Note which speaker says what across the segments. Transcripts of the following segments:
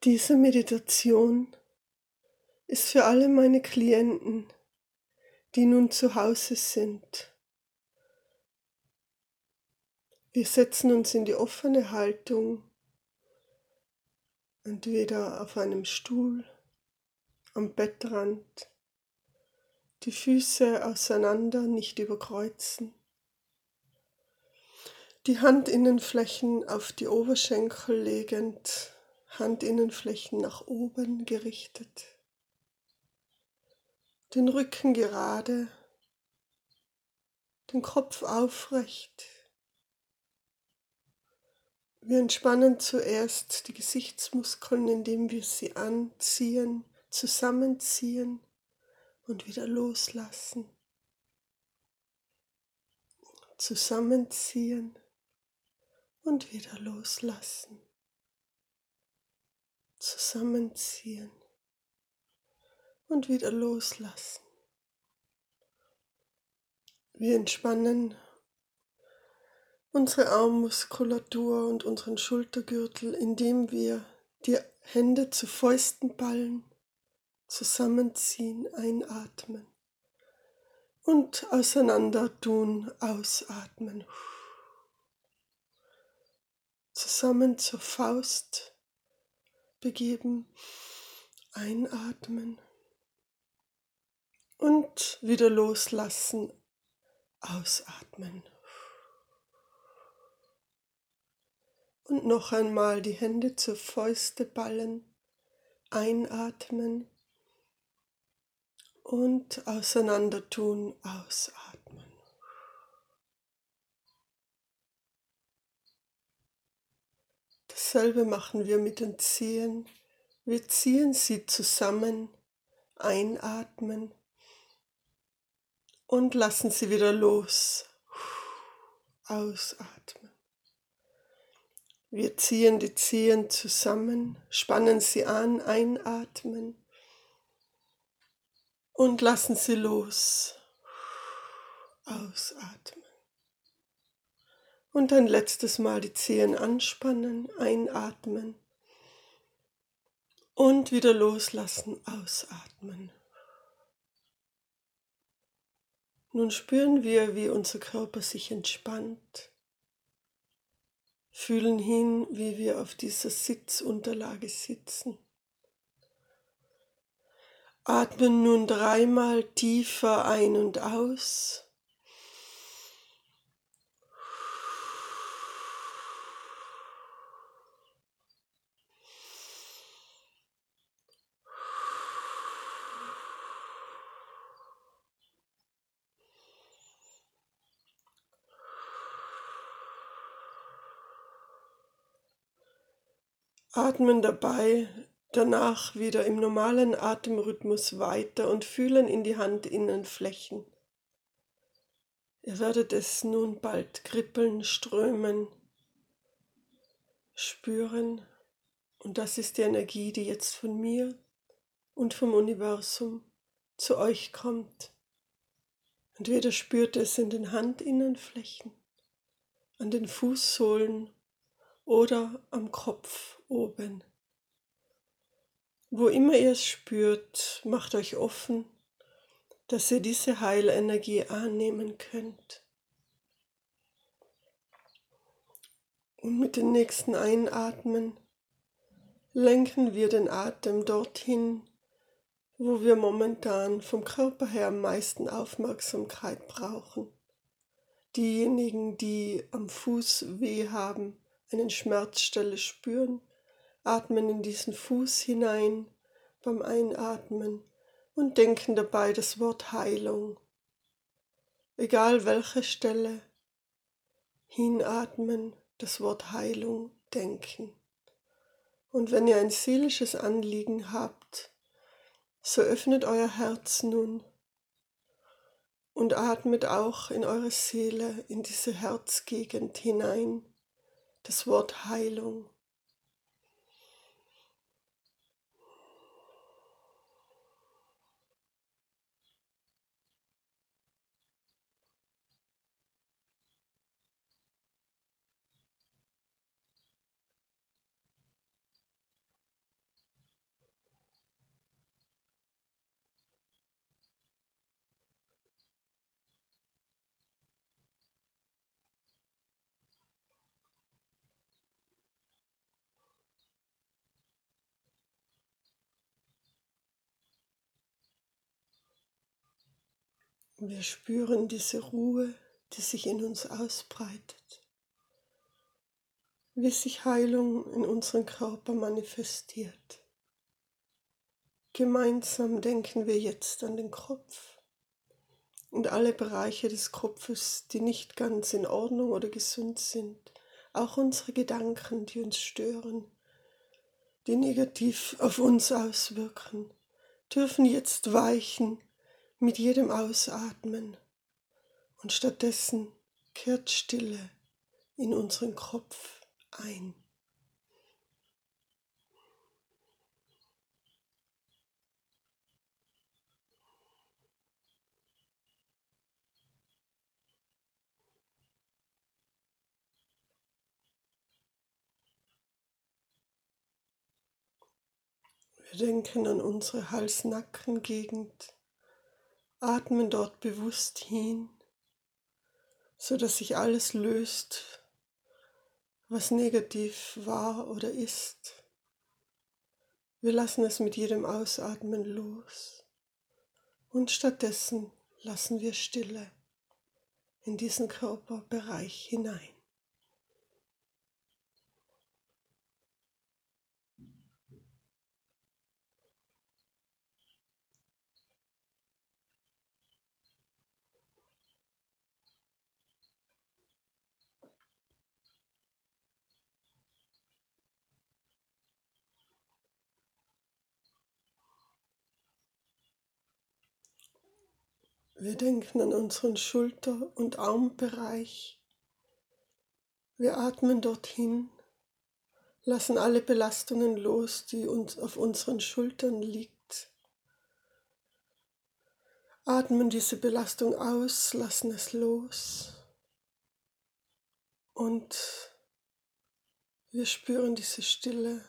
Speaker 1: Diese Meditation ist für alle meine Klienten, die nun zu Hause sind. Wir setzen uns in die offene Haltung, entweder auf einem Stuhl, am Bettrand, die Füße auseinander, nicht überkreuzen, die Handinnenflächen auf die Oberschenkel legend, Handinnenflächen nach oben gerichtet, den Rücken gerade, den Kopf aufrecht. Wir entspannen zuerst die Gesichtsmuskeln, indem wir sie anziehen, zusammenziehen und wieder loslassen. Zusammenziehen und wieder loslassen. Zusammenziehen und wieder loslassen. Wir entspannen unsere Armmuskulatur und unseren Schultergürtel, indem wir die Hände zu Fäusten ballen, zusammenziehen, einatmen und auseinander tun, ausatmen. Zusammen zur Faust begeben, einatmen und wieder loslassen, ausatmen. Und noch einmal die Hände zur Fäuste ballen, einatmen und auseinander tun, ausatmen. Dasselbe machen wir mit den Zehen. Wir ziehen sie zusammen, einatmen und lassen sie wieder los, ausatmen. Wir ziehen die Zehen zusammen, spannen sie an, einatmen und lassen sie los, ausatmen. Und ein letztes Mal die Zehen anspannen, einatmen und wieder loslassen, ausatmen. Nun spüren wir, wie unser Körper sich entspannt. Fühlen hin, wie wir auf dieser Sitzunterlage sitzen. Atmen nun 3-mal tiefer ein und aus. Atmen dabei danach wieder im normalen Atemrhythmus weiter und fühlen in die Handinnenflächen. Ihr werdet es nun bald kribbeln, strömen, spüren. Und das ist die Energie, die jetzt von mir und vom Universum zu euch kommt. Entweder spürt ihr es in den Handinnenflächen, an den Fußsohlen oder am Kopf oben. Wo immer ihr es spürt, macht euch offen, dass ihr diese Heilenergie annehmen könnt. Und mit dem nächsten Einatmen lenken wir den Atem dorthin, wo wir momentan vom Körper her am meisten Aufmerksamkeit brauchen. Diejenigen, die am Fuß weh haben, eine Schmerzstelle spüren, atmen in diesen Fuß hinein beim Einatmen und denken dabei das Wort Heilung. Egal welche Stelle, hinatmen, das Wort Heilung denken. Und wenn ihr ein seelisches Anliegen habt, so öffnet euer Herz nun und atmet auch in eure Seele, in diese Herzgegend hinein, das Wort Heilung. Wir spüren diese Ruhe, die sich in uns ausbreitet, wie sich Heilung in unserem Körper manifestiert. Gemeinsam denken wir jetzt an den Kopf und alle Bereiche des Kopfes, die nicht ganz in Ordnung oder gesund sind. Auch unsere Gedanken, die uns stören, die negativ auf uns auswirken, dürfen jetzt weichen mit jedem Ausatmen. Und stattdessen kehrt Stille in unseren Kopf ein. Wir denken an unsere Hals-Nacken-Gegend, atmen dort bewusst hin, sodass sich alles löst, was negativ war oder ist. Wir lassen es mit jedem Ausatmen los und stattdessen lassen wir Stille in diesen Körperbereich hinein. Wir denken an unseren Schulter- und Armbereich. Wir atmen dorthin, lassen alle Belastungen los, die uns auf unseren Schultern liegt. Atmen diese Belastung aus, lassen es los und wir spüren diese Stille,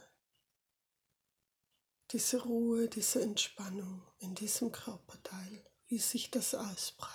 Speaker 1: diese Ruhe, diese Entspannung in diesem Körperteil, wie sich das ausbreitet.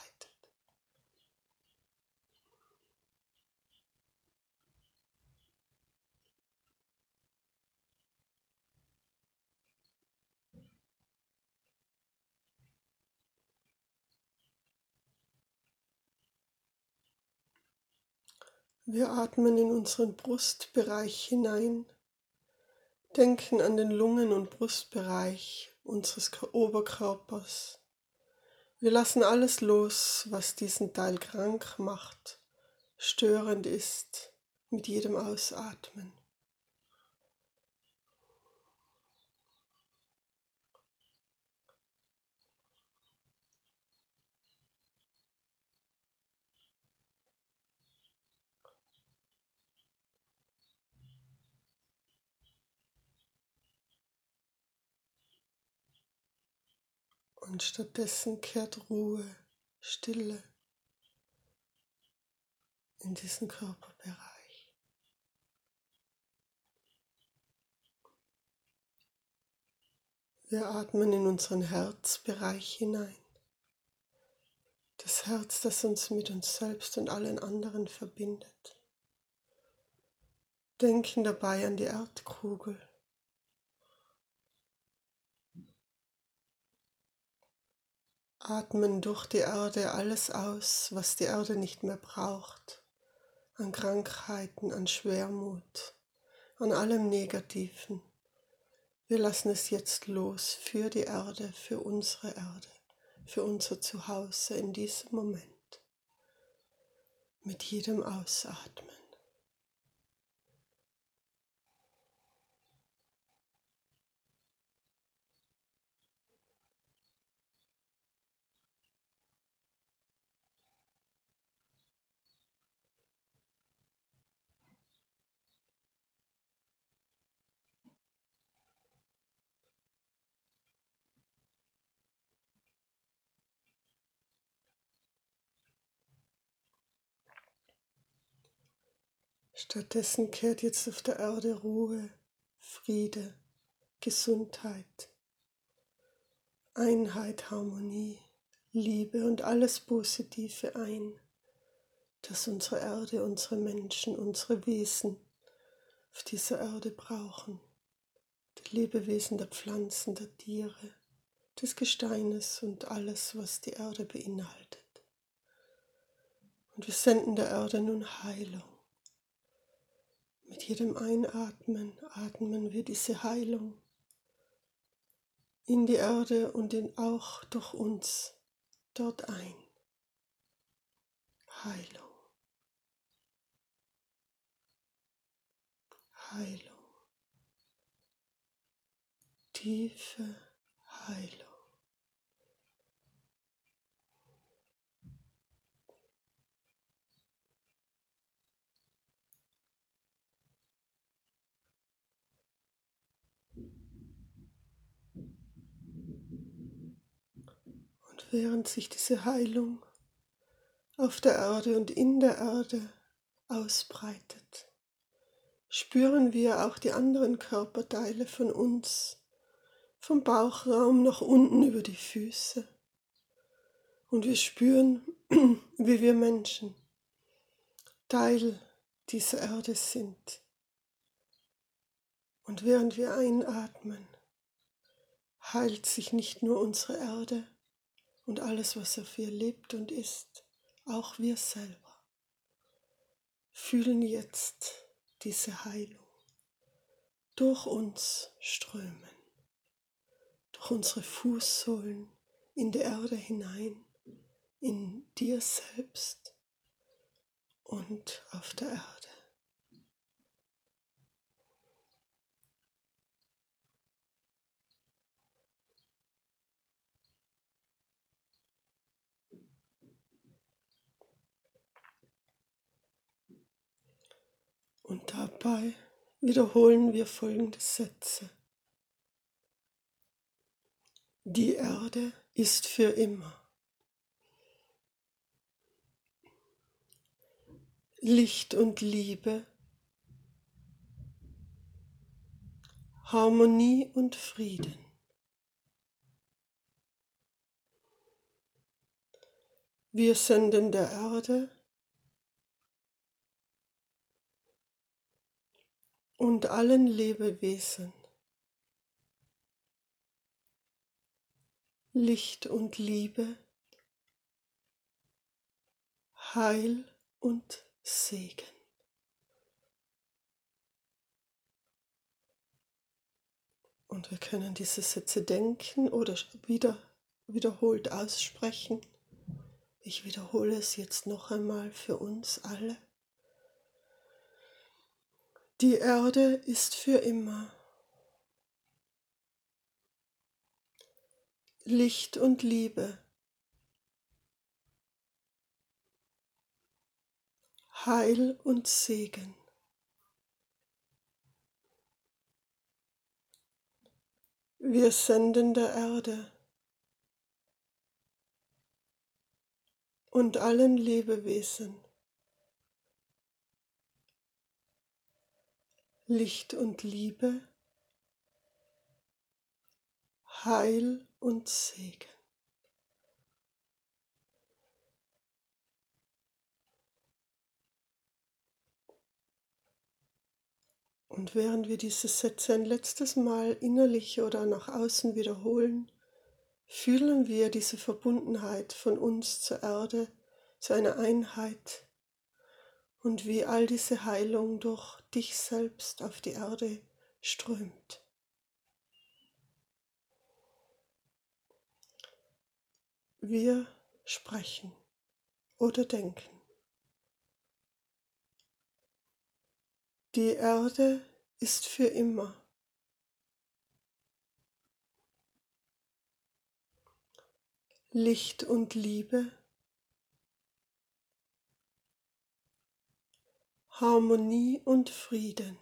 Speaker 1: Wir atmen in unseren Brustbereich hinein, denken an den Lungen- und Brustbereich unseres Oberkörpers. Wir lassen alles los, was diesen Teil krank macht, störend ist, mit jedem Ausatmen. Und stattdessen kehrt Ruhe, Stille in diesen Körperbereich. Wir atmen in unseren Herzbereich hinein. Das Herz, das uns mit uns selbst und allen anderen verbindet. Denken dabei an die Erdkugel. Atmen durch die Erde alles aus, was die Erde nicht mehr braucht, an Krankheiten, an Schwermut, an allem Negativen. Wir lassen es jetzt los für die Erde, für unser Zuhause in diesem Moment, mit jedem Ausatmen. Stattdessen kehrt jetzt auf der Erde Ruhe, Friede, Gesundheit, Einheit, Harmonie, Liebe und alles Positive ein, das unsere Erde, unsere Menschen, unsere Wesen auf dieser Erde brauchen. Die Lebewesen der Pflanzen, der Tiere, des Gesteines und alles, was die Erde beinhaltet. Und wir senden der Erde nun Heilung. Mit jedem Einatmen atmen wir diese Heilung in die Erde und auch durch uns dort ein. Heilung, Heilung, tiefe Heilung. Und während sich diese Heilung auf der Erde und in der Erde ausbreitet, spüren wir auch die anderen Körperteile von uns, vom Bauchraum nach unten über die Füße. Und wir spüren, wie wir Menschen Teil dieser Erde sind. Und während wir einatmen, heilt sich nicht nur unsere Erde und alles, was auf ihr lebt und ist, auch wir selber fühlen jetzt diese Heilung durch uns strömen, durch unsere Fußsohlen in die Erde hinein, in dir selbst und auf der Erde. Und dabei wiederholen wir folgende Sätze. Die Erde ist für immer. Licht und Liebe, Harmonie und Frieden. Wir senden der Erde und allen Lebewesen Licht und Liebe, Heil und Segen. Und wir können diese Sätze denken oder wiederholt aussprechen. Ich wiederhole es jetzt noch einmal für uns alle. Die Erde ist für immer. Licht und Liebe, Heil und Segen. Wir senden der Erde und allen Lebewesen Licht und Liebe, Heil und Segen. Und während wir diese Sätze ein letztes Mal innerlich oder nach außen wiederholen, fühlen wir diese Verbundenheit von uns zur Erde, zu einer Einheit und wie all diese Heilung durch dich selbst auf die Erde strömt. Wir sprechen oder denken. Die Erde ist für immer. Licht und Liebe, Harmonie und Frieden.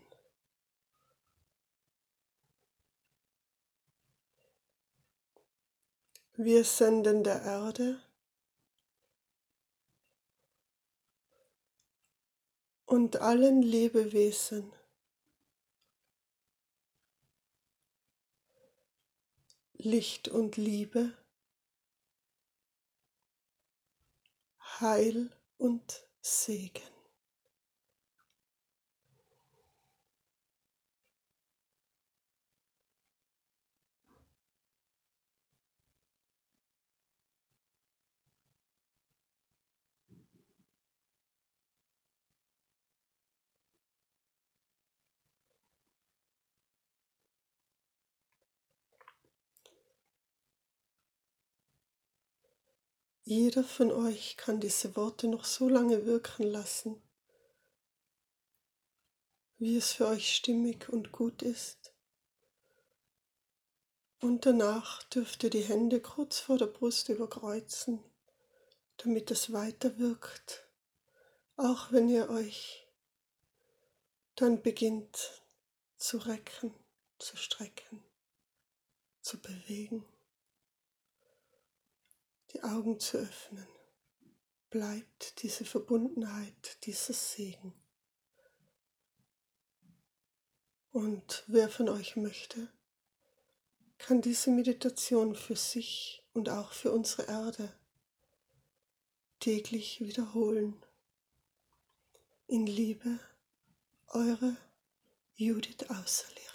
Speaker 1: Wir senden der Erde und allen Lebewesen Licht und Liebe, Heil und Segen. Jeder von euch kann diese Worte noch so lange wirken lassen, wie es für euch stimmig und gut ist. Und danach dürft ihr die Hände kurz vor der Brust überkreuzen, damit es weiter wirkt, auch wenn ihr euch dann beginnt zu recken, zu strecken, zu bewegen, die Augen zu öffnen. Bleibt diese Verbundenheit, dieser Segen. Und wer von euch möchte, kann diese Meditation für sich und auch für unsere Erde täglich wiederholen. In Liebe, eure Judith Auserlehr.